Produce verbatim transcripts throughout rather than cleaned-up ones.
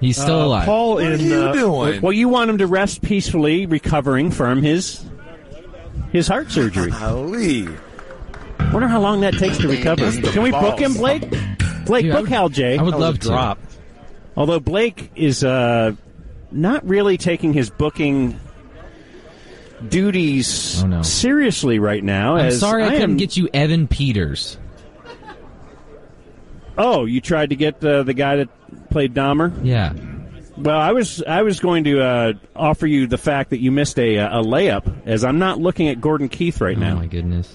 He's still uh, alive. Paul What in, are you uh, doing? Well, you want him to rest peacefully, recovering from his his heart surgery. Golly. Wonder how long that takes to recover. Can we book him, Blake? Blake, Dude, I book would- Hal J. I would That was love a to. drop. Although Blake is uh, not really taking his booking duties Oh, no. seriously right now. I'm as sorry I, couldn't am- get you Evan Peters. Oh, you tried to get uh, the guy that played Dahmer? Yeah. Well, I was I was going to uh, offer you the fact that you missed a, a layup, as I'm not looking at Gordon Keith right Oh, now. my goodness.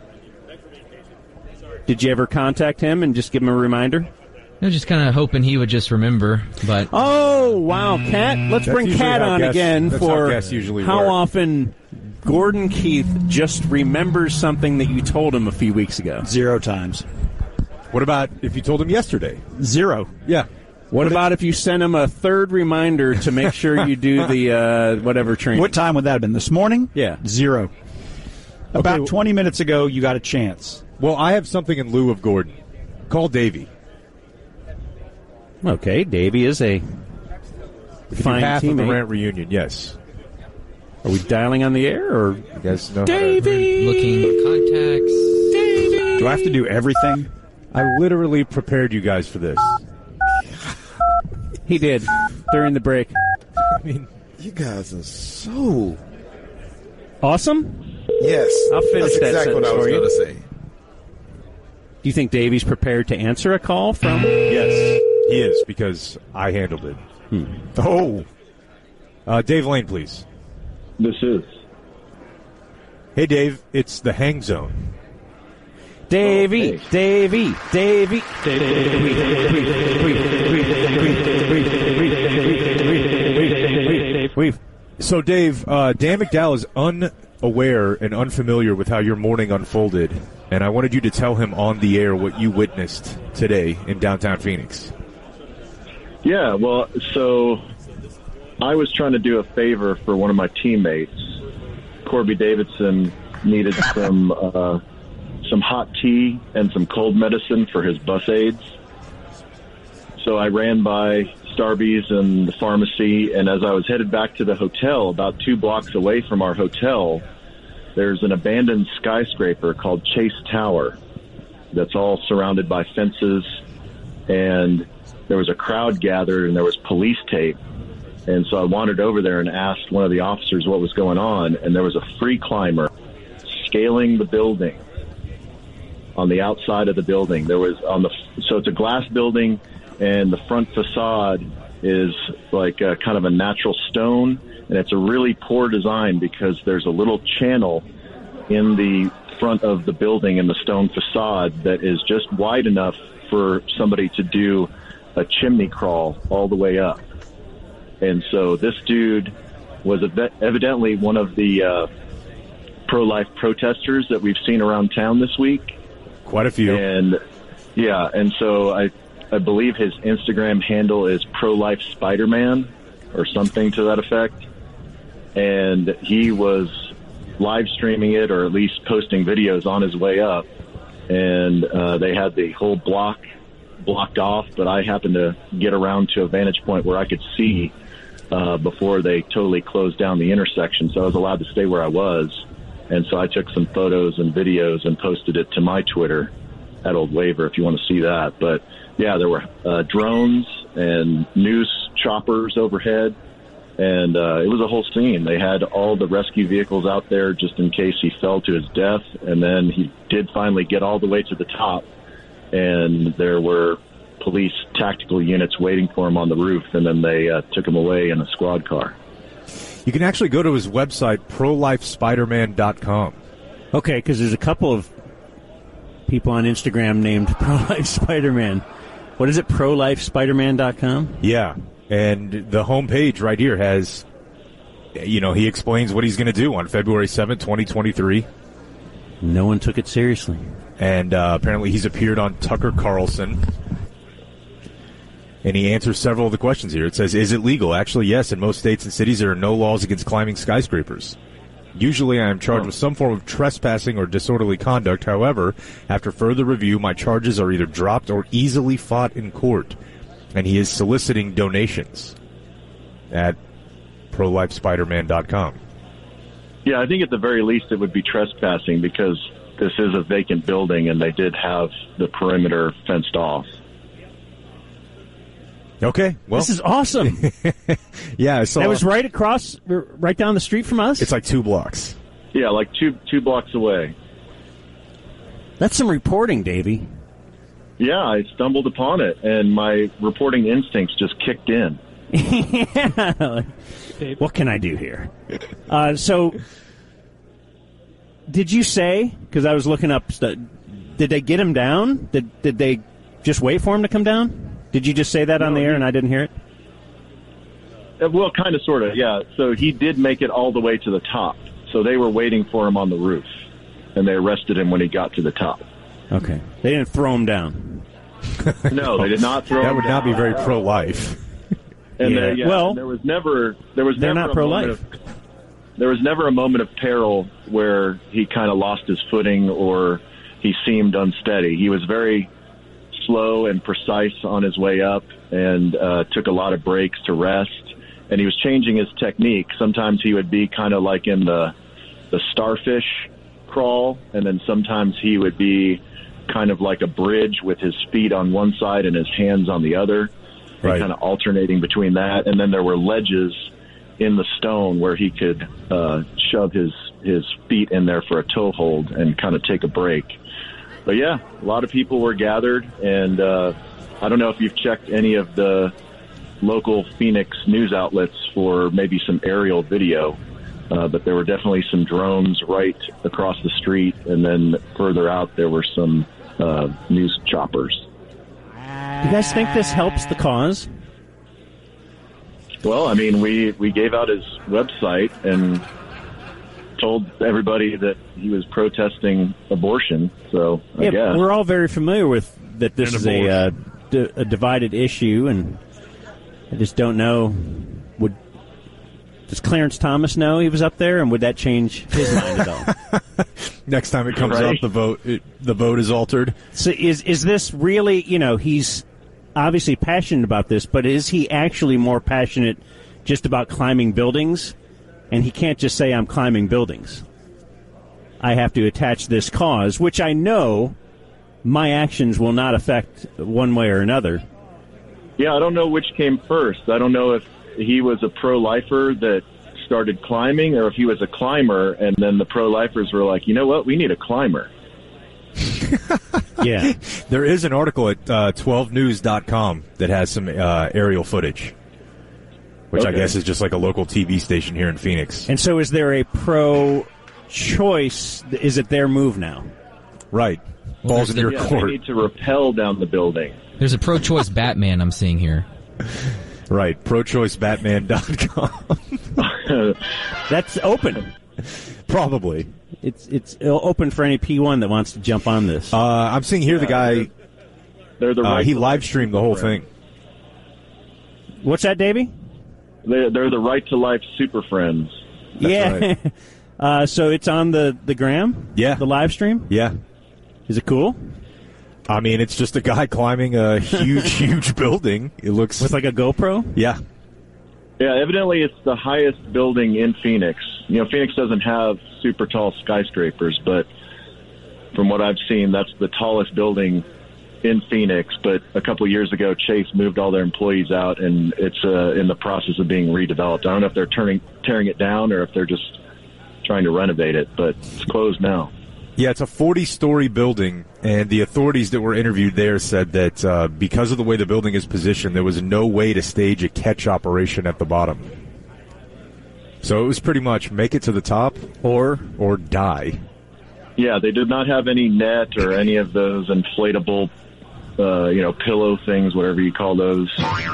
Did you ever contact him and just give him a reminder? I was just kind of hoping he would just remember, but Oh, wow, Kat. Let's That's bring usually Kat how on guests- again that's how for guests usually how work. often Gordon Keith just remembers something that you told him a few weeks ago. Zero times. What about if you told him yesterday? Zero. Yeah. What about if you sent him a third reminder to make sure you do the uh, whatever training? What time would that have been? This morning? Yeah. Zero. About well- twenty minutes ago, you got a chance. Well, I have something in lieu of Gordon. Call Davey. Okay, Davey is a We can fine do half of the teammate. rant reunion, yes. Are we dialing on the air or You guys know how to- Davey? looking for contacts. Do I have to do everything? I literally prepared you guys for this. He did during the break. I mean, You guys are so... Awesome. Yes. I'll finish That's that exactly what sentence I was for you. going to say. Do you think Davey's prepared to answer a call from? yes, he is, because I handled it. Oh. Uh, Dave Lane, please. This is. Hey, Dave, it's the Hang Zone. Davey, Oh, hey. Davey, Davey, Davey. So, Dave, uh, Dan McDowell is unaware and unfamiliar with how your morning unfolded, and I wanted you to tell him on the air what you witnessed today in downtown Phoenix. Yeah, well, so I was trying to do a favor for one of my teammates. Corby Davidson needed some uh, some hot tea and some cold medicine for his bus aides. So I ran by Starbucks and the pharmacy, and as I was headed back to the hotel, about two blocks away from our hotel, there's an abandoned skyscraper called Chase Tower that's all surrounded by fences, and there was a crowd gathered and there was police tape. And so I wandered over there and asked one of the officers what was going on, and there was a free climber scaling the building on the outside of the building. There was on the so it's a glass building, and the front facade is like a, kind of a natural stone, and it's a really poor design because there's a little channel in the front of the building in the stone facade that is just wide enough for somebody to do a chimney crawl all the way up. And so this dude was ev- evidently one of the uh, pro-life protesters that we've seen around town this week. Quite a few. And yeah, and so I I believe his Instagram handle is pro-life Spider-Man or something to that effect. And he was live streaming it, or at least posting videos on his way up. And uh, they had the whole block blocked off, but I happened to get around to a vantage point where I could see uh, before they totally closed down the intersection. So I was allowed to stay where I was. And so I took some photos and videos and posted it to my Twitter at Old Waver if you want to see that. But yeah, there were uh, drones and news choppers overhead, and uh, it was a whole scene. They had all the rescue vehicles out there just in case he fell to his death, and then he did finally get all the way to the top, and there were police tactical units waiting for him on the roof, and then they uh, took him away in a squad car. You can actually go to his website, pro life spider man dot com. Okay, because there's a couple of people on Instagram named Pro-Life Spider-Man. What is it, pro life spider man dot com? Yeah, and the homepage right here has, you know, he explains what he's going to do on February seventh, twenty twenty-three. No one took it seriously. And uh, apparently he's appeared on Tucker Carlson. And he answers several of the questions here. It says, is it legal? Actually, yes. In most states and cities, there are no laws against climbing skyscrapers. Usually, I am charged with some form of trespassing or disorderly conduct. However, after further review, my charges are either dropped or easily fought in court. and he is soliciting donations at pro life spider man dot com. Yeah, I think at the very least it would be trespassing because this is a vacant building and they did have the perimeter fenced off. Okay, well, This is awesome. yeah, I saw. That was right across, right down the street from us? It's like two blocks. Yeah, like two two blocks away. That's some reporting, Davey. Yeah, I stumbled upon it, and my reporting instincts just kicked in. Yeah. What can I do here? Uh, so, did you say, because I was looking up, st- did they get him down? Did did they just wait for him to come down? Did you just say that on No, the air he- and I didn't hear it? Uh, Well, kind of, sort of, yeah. So he did make it all the way to the top. So they were waiting for him on the roof, and they arrested him when he got to the top. Okay. They didn't throw him down. No, they did not throw That him would not down. be very pro-life. And Yeah. there, yeah, Well, and there was never there was they're never not a pro-life. moment of, there was never a moment of peril where he kind of lost his footing or he seemed unsteady. He was very slow and precise on his way up and uh, took a lot of breaks to rest. And he was changing his technique. Sometimes he would be kind of like in the the starfish crawl, and then sometimes he would be kind of like a bridge with his feet on one side and his hands on the other. Right. Kind of alternating between that, and then there were ledges in the stone where he could uh, shove his his feet in there for a toe hold and kind of take a break. But yeah, a lot of people were gathered, and uh, I don't know if you've checked any of the local Phoenix news outlets for maybe some aerial video, uh, but there were definitely some drones right across the street, and then further out there were some uh, news choppers. Do you guys think this helps the cause? Well, I mean, we, we gave out his website and told everybody that he was protesting abortion. So I Yeah, guess we're all very familiar with that this And is a, uh, d- a divided issue, and I just don't know. Would does Clarence Thomas know he was up there, and would that change his mind at all? Next time it comes Right. up, the vote it, the vote is altered. So is is this really, you know, he's obviously passionate about this, but is he actually more passionate just about climbing buildings? And he can't just say, I'm climbing buildings. I have to attach this cause, which I know my actions will not affect one way or another. yeah, I don't know which came first. I don't know if he was a pro-lifer that started climbing, or if he was a climber, and then the pro-lifers were like, you know what, we need a climber. Yeah. There is an article at uh, twelve news dot com that has some uh, aerial footage, which I Okay. guess is just like a local T V station here in Phoenix. And so is there a pro-choice? Is it their move now? Right. Well, Balls in there's your Yeah, they court. need to rappel down the building. There's a pro-choice Batman I'm seeing here. Right. pro choice batman dot com. That's open. Probably. It's it's open for any P one that wants to jump on this. Uh, I'm seeing here the guy, They're the uh, right he to live life streamed the whole super thing. What's that, Davey? They're, they're the right to life super friends. That's yeah. right. uh, so it's on the, the gram? Yeah. The live stream? Yeah. Is it cool? I mean, it's just a guy climbing a huge, huge building. It looks With like a GoPro? yeah. Yeah, evidently it's the highest building in Phoenix. You know, Phoenix doesn't have super tall skyscrapers, but from what I've seen, that's the tallest building in Phoenix. But a couple of years ago, Chase moved all their employees out, and it's uh, in the process of being redeveloped. I don't know if they're turning tearing it down or if they're just trying to renovate it, but it's closed now. Yeah, it's a forty-story building, and the authorities that were interviewed there said that uh, because of the way the building is positioned, there was no way to stage a catch operation at the bottom. So it was pretty much make it to the top or or die. Yeah, they did not have any net or any of those inflatable, uh, you know, pillow things, whatever you call those.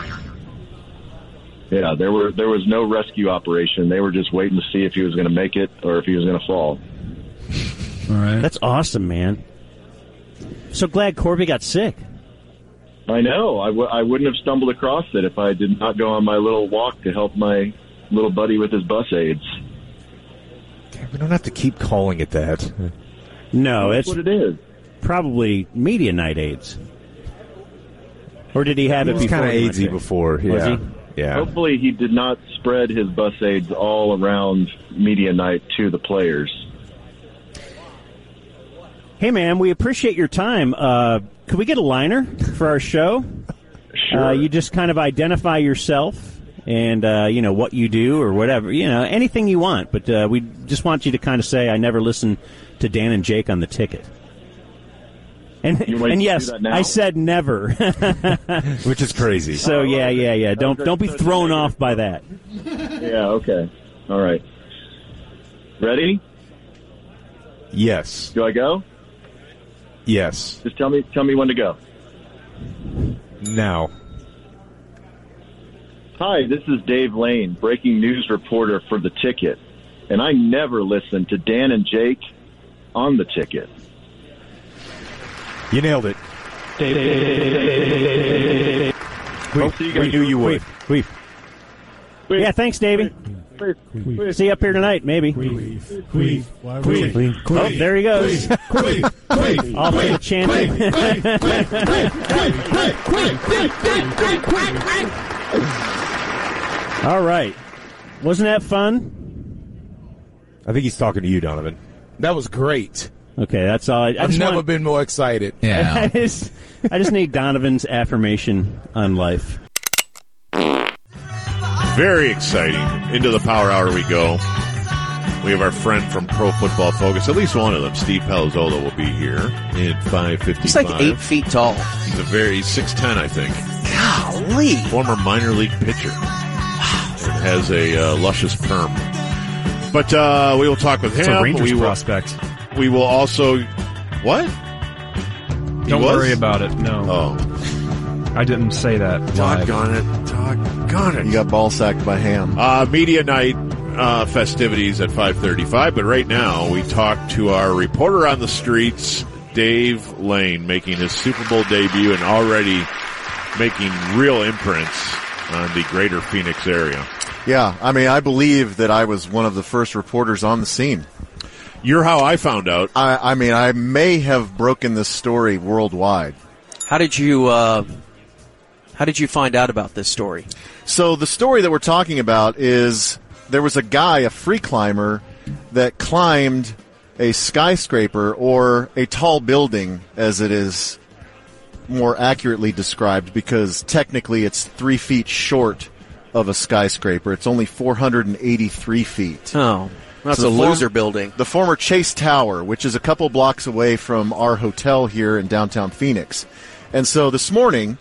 Yeah, there were there was no rescue operation. They were just waiting to see if he was going to make it or if he was going to fall. All right. That's awesome, man. So glad Corby got sick. I know. I, w- I wouldn't have stumbled across it if I did not go on my little walk to help my little buddy with his bus aids. We don't have to keep calling it that. No, That's it's what it is. probably media night aids. Or did he have He it was before? kind of he went AIDS-y there? before. Was Yeah. he? Yeah. Hopefully he did not spread his bus aids all around media night to the players. Hey, man, we appreciate your time. Uh, could we get a liner for our show? Sure. Uh, you just kind of identify yourself and, uh, you know, what you do or whatever. You know, anything you want. But uh, we just want you to kind of say, I never listened to Dan and Jake on the ticket. And, You want and to yes, do that now? I said never. Which is crazy. So, yeah, yeah, yeah. Don't, Okay, don't be so it's thrown negative. off by that. Yeah, okay. All right. Ready? Yes. Do I go? Yes. Just tell me tell me when to go. Now. Hi, this is Dave Lane, breaking news reporter for The Ticket. And I never listen to Dan and Jake on The Ticket. You nailed it. We, Hope you guys- we knew you would. We've. Yeah, thanks, Davey. See you up here tonight, maybe. Oh, there he goes. Off to the chanting. All right. Wasn't that fun? I think he's talking to you, Donovan. That was great. Okay, that's all. I, I I've just never want- been more excited. I Yeah. just, I just need Donovan's affirmation on life. Very exciting. Into the Power Hour we go. We have our friend from Pro Football Focus. At least one of them, Steve Palazzolo, will be here in five fifty-five. He's like eight feet tall. He's a very he's six ten, I think. Golly. Former minor league pitcher. And has a uh, luscious perm. But uh, we will talk with him. It's a Rangers we will, prospect. We will also what? He Don't was? worry about it. No, Oh, I didn't say that. live. doggone it! Doggone it! You got ball sacked by Ham. Uh, media night uh, festivities at five thirty-five, but right now we talk to our reporter on the streets, Dave Lane, making his Super Bowl debut and already making real imprints on the greater Phoenix area. Yeah, I mean, I believe that I was one of the first reporters on the scene. You're how I found out. I, I mean, I may have broken this story worldwide. How did you uh, how did you find out about this story? So the story that we're talking about is there was a guy, a free climber, that climbed a skyscraper or a tall building, as it is more accurately described, because technically it's three feet short of a skyscraper. It's only four hundred eighty-three feet. Oh, that's So a the form- loser building. The former Chase Tower, which is a couple blocks away from our hotel here in downtown Phoenix. And so this morning,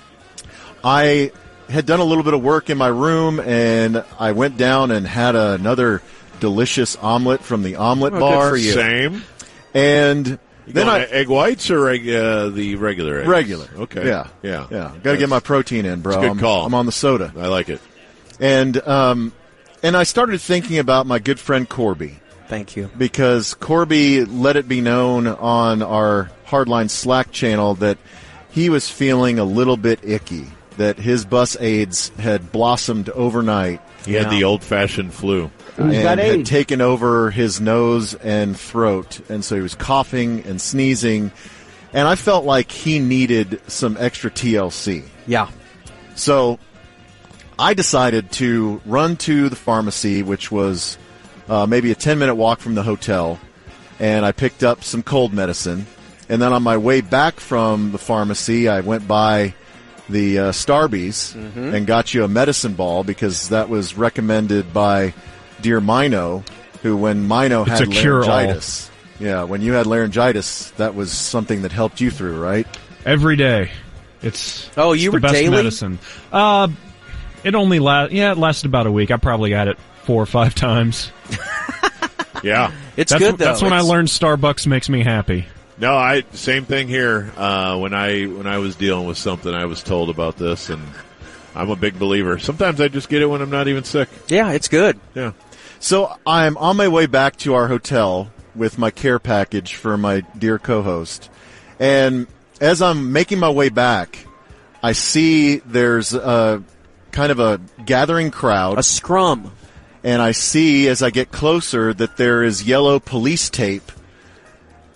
I had done a little bit of work in my room, and I went down and had another delicious omelet from the omelet Oh, bar. good for you. Same. And You then going I egg whites or egg, uh, the regular eggs? regular. Okay. Yeah. Yeah. Yeah. Got to get my protein in, bro. It's a good I'm, call. I'm on the soda. I like it. And um, and I started thinking about my good friend Corby. Thank you. Because Corby let it be known on our Hardline Slack channel that he was feeling a little bit icky, that his bus aids had blossomed overnight. He had the old-fashioned flu. And got had AIDS? taken over his nose and throat, and so he was coughing and sneezing, and I felt like he needed some extra T L C. Yeah. So I decided to run to the pharmacy, which was uh, maybe a ten-minute walk from the hotel, and I picked up some cold medicine. And then on my way back from the pharmacy, I went by the uh, Starbucks Mm-hmm. and got you a medicine ball because that was recommended by dear Mino, who when Mino It's had a cure-all. laryngitis. Yeah, when you had laryngitis, that was something that helped you through, right? Every day. It's Oh, it's you the were best daily? medicine. Uh, it only last. Yeah, it lasted about a week. I probably got it four or five times. Yeah. It's that's good, wh- though. That's when I It's- learned Starbucks makes me happy. No, I same thing here. Uh, when I when I was dealing with something, I was told about this, and I'm a big believer. Sometimes I just get it when I'm not even sick. Yeah, it's good. Yeah. So I'm on my way back to our hotel with my care package for my dear co-host. And as I'm making my way back, I see there's a kind of a gathering crowd. A scrum. And I see as I get closer that there is yellow police tape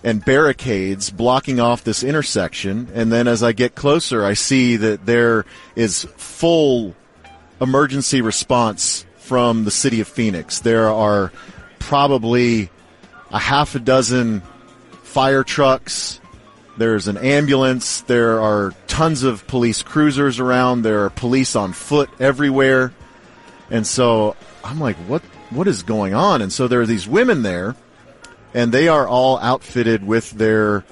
and barricades blocking off this intersection. And then as I get closer, I see that there is full emergency response from the city of Phoenix. There are probably a half a dozen fire trucks. There's an ambulance. There are tons of police cruisers around. There are police on foot everywhere. And so I'm like, what? what is going on? And so there are these women there, and they are all outfitted with their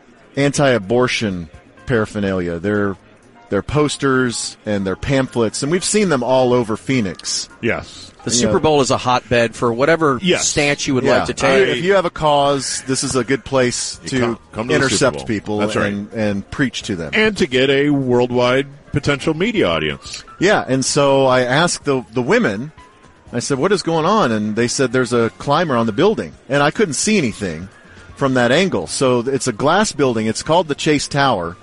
anti-abortion paraphernalia. Their their posters and their pamphlets, and we've seen them all over Phoenix. Yes. The Super Bowl is a hotbed for whatever yes. stance you would yeah. like to take. If you have a cause, this is a good place you to, come, come to intercept people That's and, right. and preach to them. And to get a worldwide potential media audience. Yeah, and so I asked the the women, I said, what is going on? And they said there's a climber on the building. And I couldn't see anything from that angle. So it's a glass building. It's called the Chase Tower.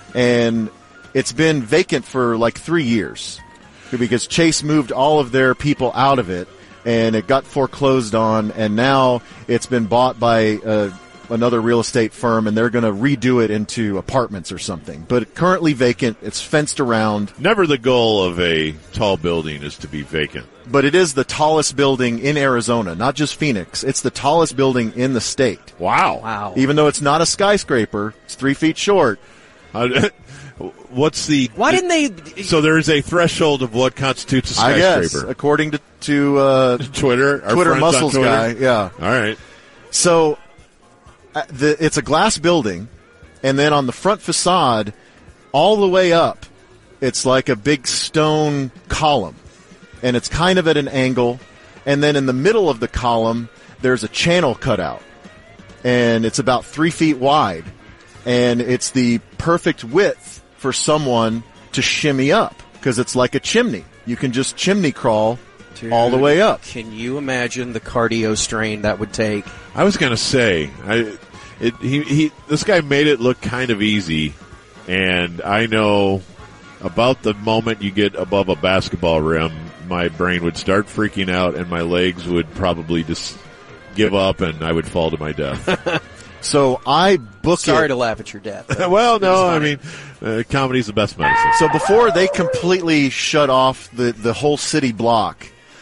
And it's been vacant for like three years. Because Chase moved all of their people out of it, and it got foreclosed on, and now it's been bought by uh, another real estate firm, and they're going to redo it into apartments or something. But currently vacant. It's fenced around. Never the goal of a tall building is to be vacant. But it is the tallest building in Arizona, not just Phoenix. It's the tallest building in the state. Wow. Wow. Even though it's not a skyscraper, it's three feet short. Uh, What's the? Why didn't they? So there is a threshold of what constitutes a I skyscraper. guess, according to to uh, Twitter, our Twitter friends muscles on Twitter. guy. Yeah. All right. So uh, the, it's a glass building, and then on the front facade, all the way up, it's like a big stone column, and it's kind of at an angle. And then in the middle of the column, there's a channel cut out, and it's about three feet wide, and it's the perfect width for someone to shimmy up, because it's like a chimney. You can just chimney crawl Dude, all the way up. Can you imagine the cardio strain that would take? I was going to say, I, it, he, he, this guy made it look kind of easy, and I know about the moment you get above a basketball rim, my brain would start freaking out, and my legs would probably just give up, and I would fall to my death. So I book Sorry it. to laugh at your death. Well, no, I mean, uh, comedy's the best medicine. So before they completely shut off the, the whole city block,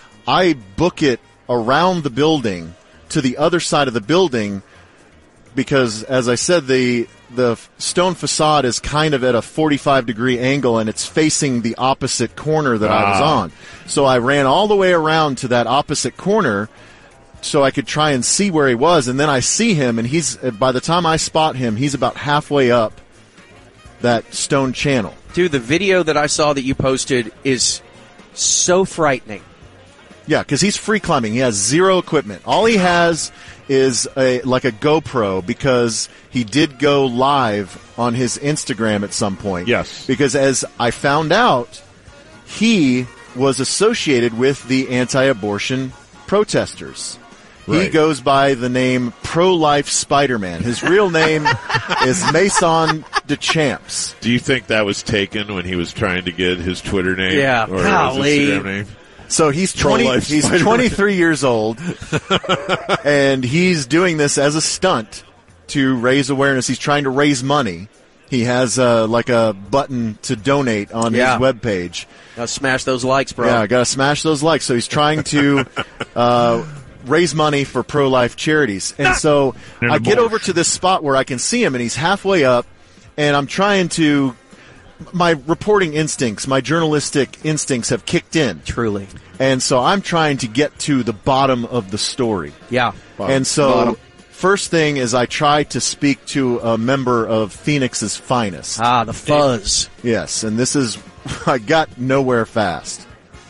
I book it around the building to the other side of the building because, as I said, the the stone facade is kind of at a forty-five degree angle, and it's facing the opposite corner that ah. I was on. So I ran all the way around to that opposite corner so I could try and see where he was, and then I see him, and he's by the time I spot him, he's about halfway up that stone channel. Dude, the video that I saw that you posted is so frightening. Yeah, because he's free climbing. He has zero equipment. All he has is a like a GoPro, because he did go live on his Instagram at some point. Yes. Because as I found out, he was associated with the anti-abortion protesters. Right. He goes by the name Pro-Life Spider-Man. His real name is Mason DeChamps. Do you think that was taken when he was trying to get his Twitter name? Yeah, or golly. his Instagram name? So he's twenty. Pro-life He's Spider-Man. twenty-three years old, and he's doing this as a stunt to raise awareness. He's trying to raise money. He has uh, like a button to donate on Yeah. his webpage. Gotta smash those likes, bro. Yeah, got to smash those likes. So he's trying to uh, raise money for pro-life charities. And so And I get abortion. over to this spot where I can see him, and he's halfway up, and I'm trying to. My reporting instincts, my journalistic instincts have kicked in. Truly. And so I'm trying to get to the bottom of the story. Yeah. And so Bottom. first thing is I try to speak to a member of Phoenix's finest. Ah, the fuzz. Yes, and this is, I got nowhere fast.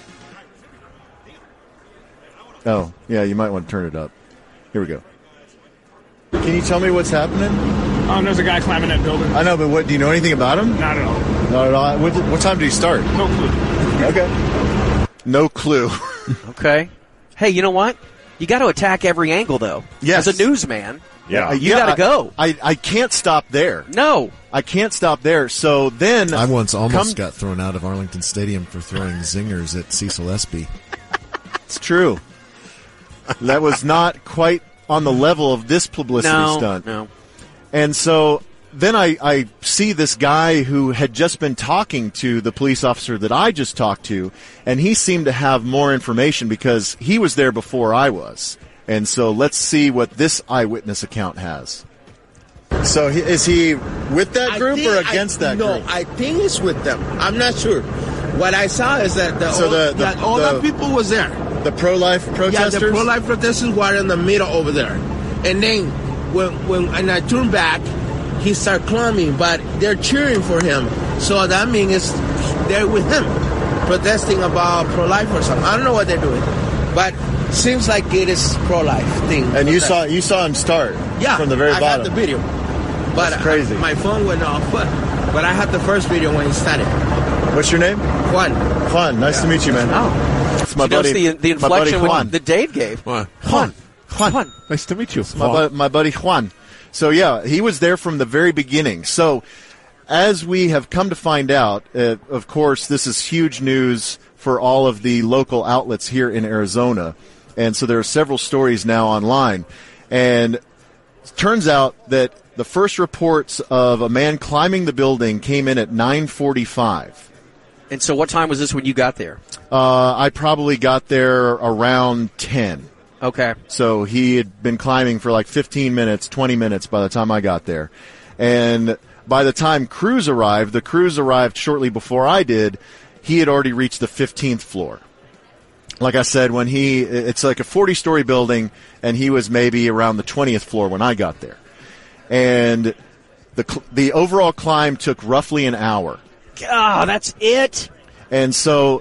Oh, yeah, you might want to turn it up. Here we go. Can you tell me what's happening? Um, there's a guy climbing that building. I know, but what, do you know anything about him? Not at all. Not at all. What, what time did he start? No clue. Okay. No clue. Okay. Hey, you know what? You got to attack every angle, though. Yes. As a newsman, Yeah. you Yeah, got to I- go. I, I can't stop there. No. I can't stop there. So then I once almost come- got thrown out of Arlington Stadium for throwing zingers at Cecil Espy. It's true. That was not quite on the level of this publicity No. stunt. No. And so then I, I see this guy who had just been talking to the police officer that I just talked to, and he seemed to have more information because he was there before I was. And so let's see what this eyewitness account has. So he, is he with that group or against I, that no, group? No, I think it's with them. I'm not sure. What I saw is that the, so all, the, the, that all the, the people was there. The pro-life protesters? Yeah, the pro-life protesters were in the middle over there. And then when when and I turned back, he started climbing, but they're cheering for him. So that means they're with him, protesting about pro-life or something. I don't know what they're doing, but seems like it is pro-life thing. And you saw you saw him start yeah, from the very I bottom. I got the video. But That's crazy. I, my phone went off, but, but I had the first video when he started. What's your name? Juan. Juan, nice yeah. to meet you, man. Oh. It's my She buddy, knows the, the my buddy inflection Juan. when, that Dave gave. Juan. Juan. Juan. Juan. Nice to meet you. My, bu- my buddy Juan. So, yeah, he was there from the very beginning. So, as we have come to find out, uh, of course, this is huge news for all of the local outlets here in Arizona. And so there are several stories now online. And it turns out that the first reports of a man climbing the building came in at nine forty-five. And so what time was this when you got there? Uh, I probably got there around ten. Okay. So he had been climbing for like fifteen minutes, twenty minutes by the time I got there. And by the time crews arrived, the crews arrived shortly before I did, he had already reached the fifteenth floor. Like I said, when he, it's like a forty-story building, and he was maybe around the twentieth floor when I got there. And the the overall climb took roughly an hour. Oh, that's it? And so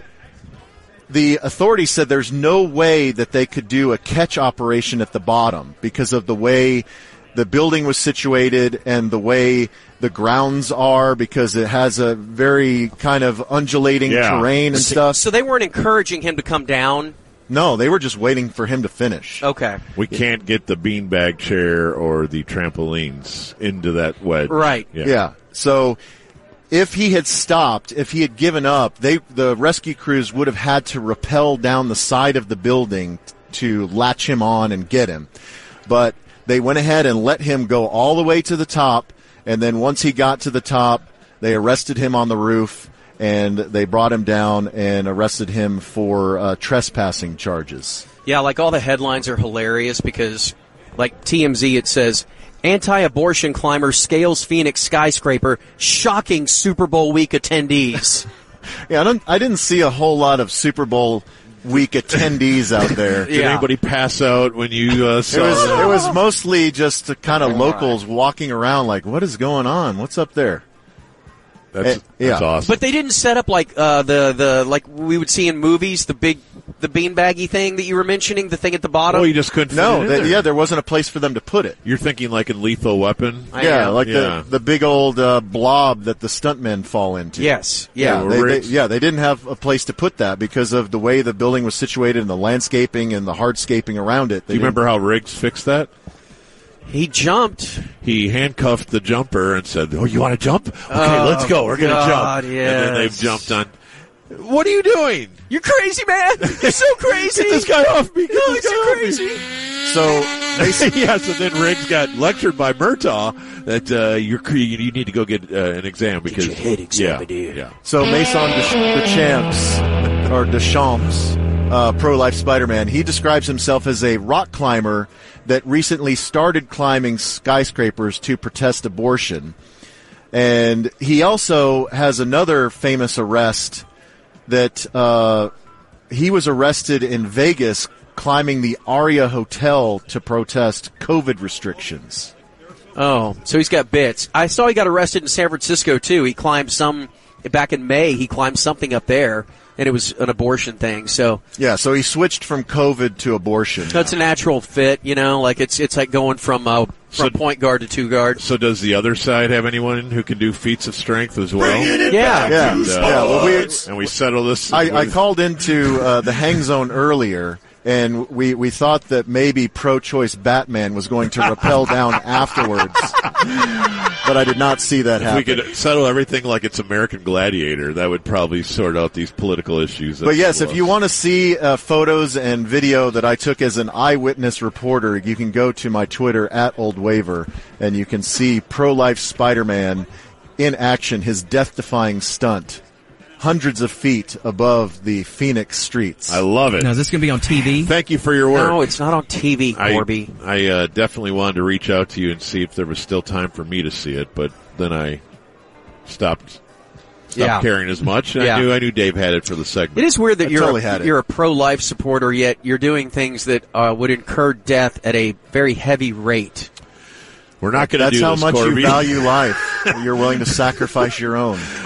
the authorities said there's no way that they could do a catch operation at the bottom because of the way the building was situated and the way the grounds are, because it has a very kind of undulating yeah. terrain and so, stuff. So they weren't encouraging him to come down? No, they were just waiting for him to finish. Okay. We can't get the beanbag chair or the trampolines into that wedge. Right. Yeah. yeah. So if he had stopped, if he had given up, they the rescue crews would have had to rappel down the side of the building t- to latch him on and get him. But they went ahead and let him go all the way to the top, and then once he got to the top, they arrested him on the roof, and they brought him down and arrested him for uh, trespassing charges. Yeah, like all the headlines are hilarious because, like T M Z, it says, anti-abortion climber scales Phoenix skyscraper, shocking Super Bowl week attendees. Yeah, I, don't, I didn't see a whole lot of Super Bowl week attendees out there. Did Yeah. anybody pass out when you uh, saw It was that? it was mostly just the kind of locals walking around like, what is going on? What's up there? That's, Eh, yeah. that's awesome. But they didn't set up like uh, the the like we would see in movies, the big the beanbaggy thing that you were mentioning, the thing at the bottom. Oh, you just couldn't fit it No, in they, there. yeah, there wasn't a place for them to put it. You're thinking like in Lethal Weapon? I yeah, am. like Yeah. the the big old uh, blob that the stuntmen fall into. Yes, Yeah, yeah. they, they, rigs. yeah, they didn't have a place to put that because of the way the building was situated and the landscaping and the hardscaping around it. Do you remember how Riggs fixed that? He jumped. He handcuffed the jumper and said, "Oh, you want to jump? Okay, Oh, let's go. We're going to God, jump." And then they've yes. jumped on. What are you doing? You're crazy, man. You're so crazy. Get this guy off me. Get No, this he's guy so off me. crazy. So yeah, so then Riggs got lectured by Murtaugh that uh, you're cre- you need to go get uh, an exam because your head examined. yeah, yeah. So Mason Deschamps, or Deschamps, uh, pro-life Spider-Man, he describes himself as a rock climber that recently started climbing skyscrapers to protest abortion. And he also has another famous arrest that uh, he was arrested in Vegas climbing the Aria Hotel to protest COVID restrictions. Oh, so he's got bits. I saw he got arrested in San Francisco, too. He climbed some, back in May, he climbed something up there, and it was an abortion thing, so. Yeah, so he switched from COVID to abortion. That's a natural fit, you know, like it's it's like going from uh, from So- point guard to two guard. So does the other side have anyone who can do feats of strength as well? Yeah. Yeah, And, uh, yeah. Well, we, and we settle this. I, I called into uh, the hang zone earlier, and we, we thought that maybe pro-choice Batman was going to rappel down afterwards. But I did not see that If happen. we could settle everything like it's American Gladiator, that would probably sort out these political issues. But yes, if you want to see uh, photos and video that I took as an eyewitness reporter, you can go to my Twitter at Old Waver, and you can see pro-life Spider-Man in action, his death-defying stunt, hundreds of feet above the Phoenix streets. I love it. Now, is this going to be on T V? Thank you for your work. No, it's not on T V, Corby. I, I uh, definitely wanted to reach out to you and see if there was still time for me to see it, but then I stopped, stopped Yeah. caring as much. And Yeah. I knew I knew Dave had it for the segment. It is weird that I you're totally a, had it. you're a pro-life supporter, yet you're doing things that uh, would incur death at a very heavy rate. We're not going to That's do how this, much Corby. you value life. You're willing to sacrifice your own.